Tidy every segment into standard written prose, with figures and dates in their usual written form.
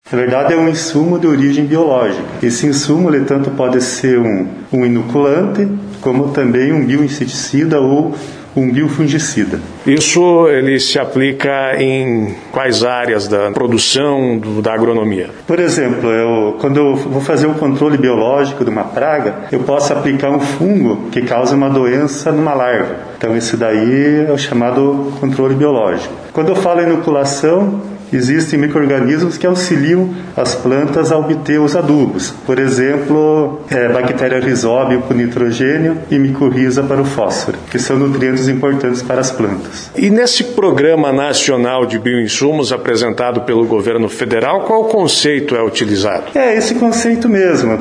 Na verdade, é um insumo de origem biológica. Esse insumo ele tanto pode ser um inoculante, como também um bioinseticida ou um biofungicida. Isso ele se aplica em quais áreas da produção da agronomia? Por exemplo, quando eu vou fazer um controle biológico de uma praga, eu posso aplicar um fungo que causa uma doença numa larva. Então esse daí é o chamado controle biológico. Quando eu falo em inoculação, existem micro-organismos que auxiliam as plantas a obter os adubos. Por exemplo, bactéria rhizóbio para o nitrogênio e micorriza para o fósforo, que são nutrientes importantes para as plantas. E nesse Programa Nacional de Bioinsumos apresentado pelo governo federal, qual conceito é utilizado? É esse conceito mesmo,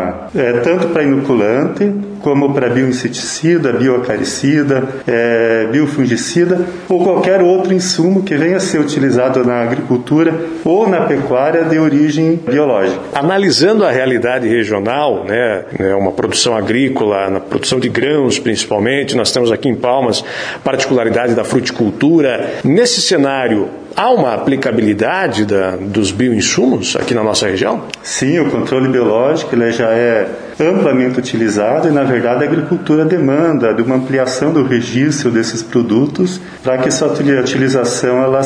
tanto para inoculante, como para bioinseticida, bioacaricida, biofungicida ou qualquer outro insumo que venha a ser utilizado na agricultura ou na pecuária de origem biológica. Analisando a realidade regional, uma produção agrícola, na produção de grãos principalmente, nós temos aqui em Palmas particularidade da fruticultura. Nesse cenário, há uma aplicabilidade dos bioinsumos aqui na nossa região? Sim, o controle biológico ele já é amplamente utilizado e, na verdade, a agricultura demanda de uma ampliação do registro desses produtos para que sua utilização ela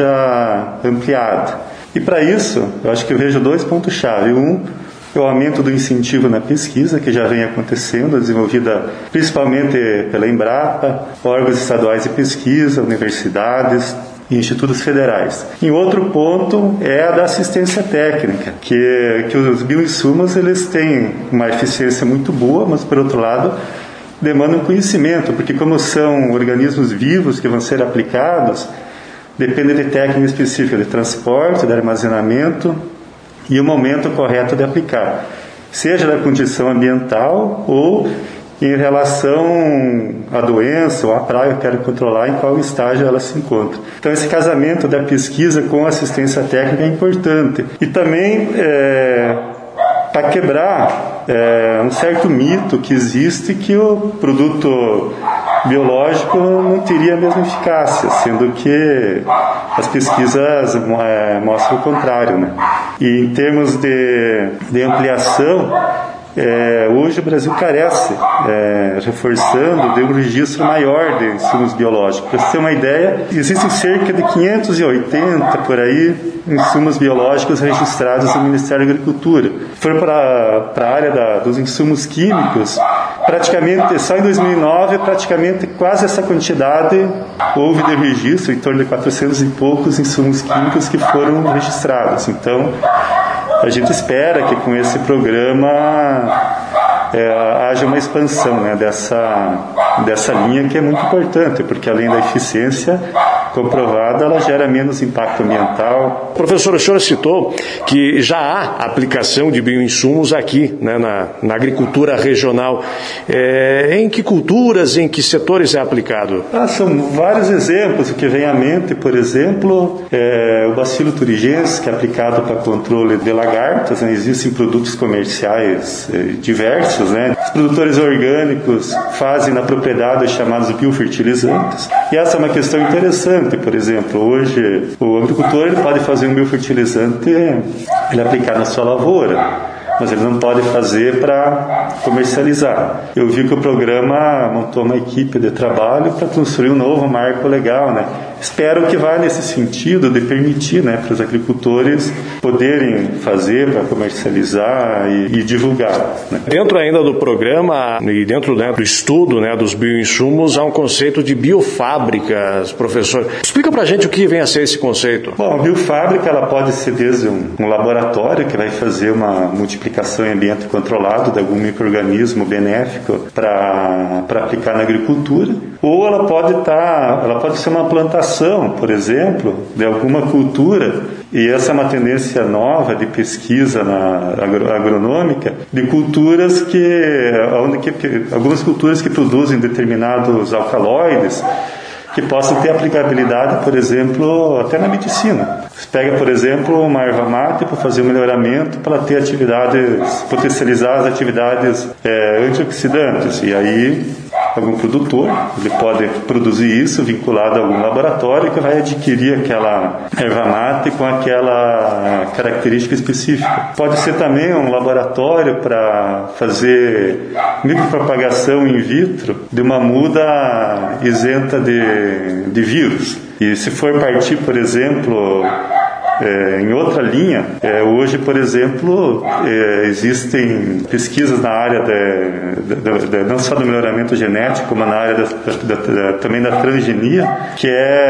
seja ampliada. E, para isso, eu acho que eu vejo dois pontos-chave. É o aumento do incentivo na pesquisa, que já vem acontecendo, desenvolvida principalmente pela Embrapa, órgãos estaduais de pesquisa, universidades e institutos federais. E outro ponto é a da assistência técnica, que os bioinsumos eles têm uma eficiência muito boa, mas, por outro lado, demandam conhecimento, porque como são organismos vivos que vão ser aplicados, depende de técnica específica de transporte, de armazenamento e o momento correto de aplicar, seja da condição ambiental ou em relação à doença ou à praga que eu quero controlar, em qual estágio ela se encontra. Então, esse casamento da pesquisa com a assistência técnica é importante. E também, para quebrar um certo mito que existe que o produto biológico não teria a mesma eficácia, sendo que as pesquisas mostram o contrário, né? E em termos de ampliação, hoje o Brasil carece, reforçando, de um registro maior de insumos biológicos. Para você ter uma ideia, existem cerca de 580, por aí, insumos biológicos registrados no Ministério da Agricultura. Se for para a área dos insumos químicos, praticamente, só em 2009, praticamente quase essa quantidade houve de registro, em torno de 400 e poucos insumos químicos que foram registrados. Então, a gente espera que com esse programa haja uma expansão, né, dessa linha que é muito importante, porque além da eficiência comprovada, ela gera menos impacto ambiental. Professor, o senhor citou que já há aplicação de bioinsumos aqui, né, na agricultura regional. Em que culturas, em que setores é aplicado? São vários exemplos. O que vem à mente, por exemplo, o bacilo thuringiensis, que é aplicado para controle de lagartas, né? Existem produtos comerciais diversos, né? Os produtores orgânicos fazem na propriedade os chamados biofertilizantes. E essa é uma questão interessante. Por exemplo, hoje o agricultor ele pode fazer um biofertilizante ele aplicar na sua lavoura, mas ele não pode fazer para comercializar. Eu vi que o programa montou uma equipe de trabalho para construir um novo marco legal, né? Espero que vá nesse sentido de permitir, né, para os agricultores poderem fazer para comercializar e divulgar, né? Dentro ainda do programa e dentro, né, do estudo, né, dos bioinsumos, há um conceito de biofábricas, professor. Explica para a gente o que vem a ser esse conceito. Bom, a biofábrica ela pode ser desde um laboratório que vai fazer uma multiplicação em ambiente controlado de algum micro-organismo benéfico para aplicar na agricultura, ou ela pode ser uma plantação, por exemplo, de alguma cultura, e essa é uma tendência nova de pesquisa agronômica, de culturas algumas culturas que produzem determinados alcaloides, que possam ter aplicabilidade, por exemplo, até na medicina. Você pega, por exemplo, uma erva mate para fazer um melhoramento para ter potencializar as atividades antioxidantes, e aí algum produtor, ele pode produzir isso vinculado a algum laboratório que vai adquirir aquela erva mate com aquela característica específica. Pode ser também um laboratório para fazer micropropagação in vitro de uma muda isenta de vírus. E se for partir, por exemplo, em outra linha, hoje, por exemplo, existem pesquisas na área não só do melhoramento genético, mas na área também da transgenia, que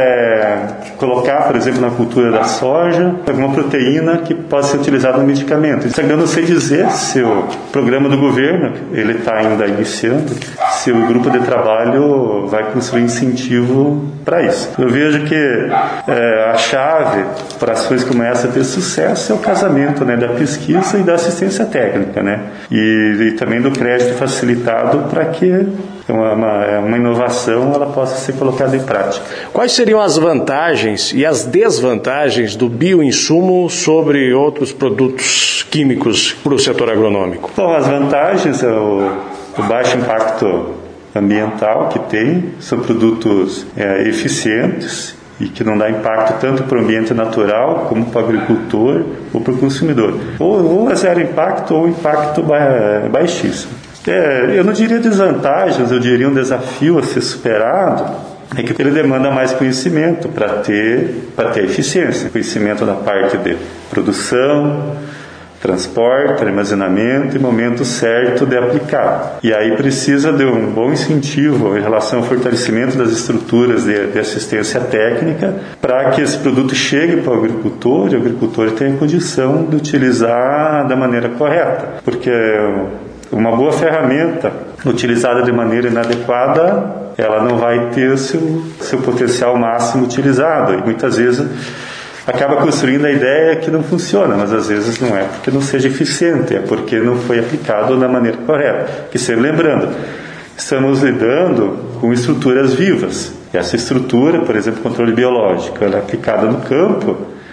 é colocar, por exemplo, na cultura da soja, alguma proteína que possa ser utilizada no medicamento. Isso eu não sei dizer se o programa do governo, ele está ainda iniciando, se o grupo de trabalho vai construir incentivo para isso. Eu vejo que a chave para ações como essa ter sucesso é o casamento, né, da pesquisa e da assistência técnica, né, e também do crédito facilitado para que uma inovação ela possa ser colocada em prática. Quais seriam as vantagens e as desvantagens do bioinsumo sobre outros produtos químicos para o setor agronômico? Bom, as vantagens é o baixo impacto ambiental que tem, são produtos eficientes e que não dá impacto tanto para o ambiente natural como para o agricultor ou para o consumidor. Ou é zero impacto ou impacto baixíssimo. Eu não diria desvantagens, eu diria um desafio a ser superado, é que ele demanda mais conhecimento para ter eficiência, conhecimento da parte de produção, transporte, armazenamento e momento certo de aplicar. E aí precisa de um bom incentivo em relação ao fortalecimento das estruturas de assistência técnica para que esse produto chegue para o agricultor e o agricultor tenha condição de utilizar da maneira correta. Porque uma boa ferramenta utilizada de maneira inadequada, ela não vai ter seu potencial máximo utilizado. E muitas vezes acaba construindo a ideia que não funciona, mas às vezes não é porque não seja eficiente, é porque não foi aplicado da maneira correta. Que sempre lembrando, estamos lidando com estruturas vivas. E essa estrutura, por exemplo, controle biológico, ela é aplicada no campo,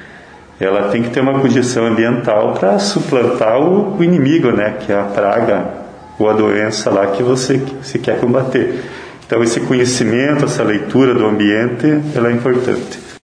ela tem que ter uma condição ambiental para suplantar o inimigo, né, que é a praga ou a doença lá que você quer combater. Então esse conhecimento, essa leitura do ambiente, ela é importante.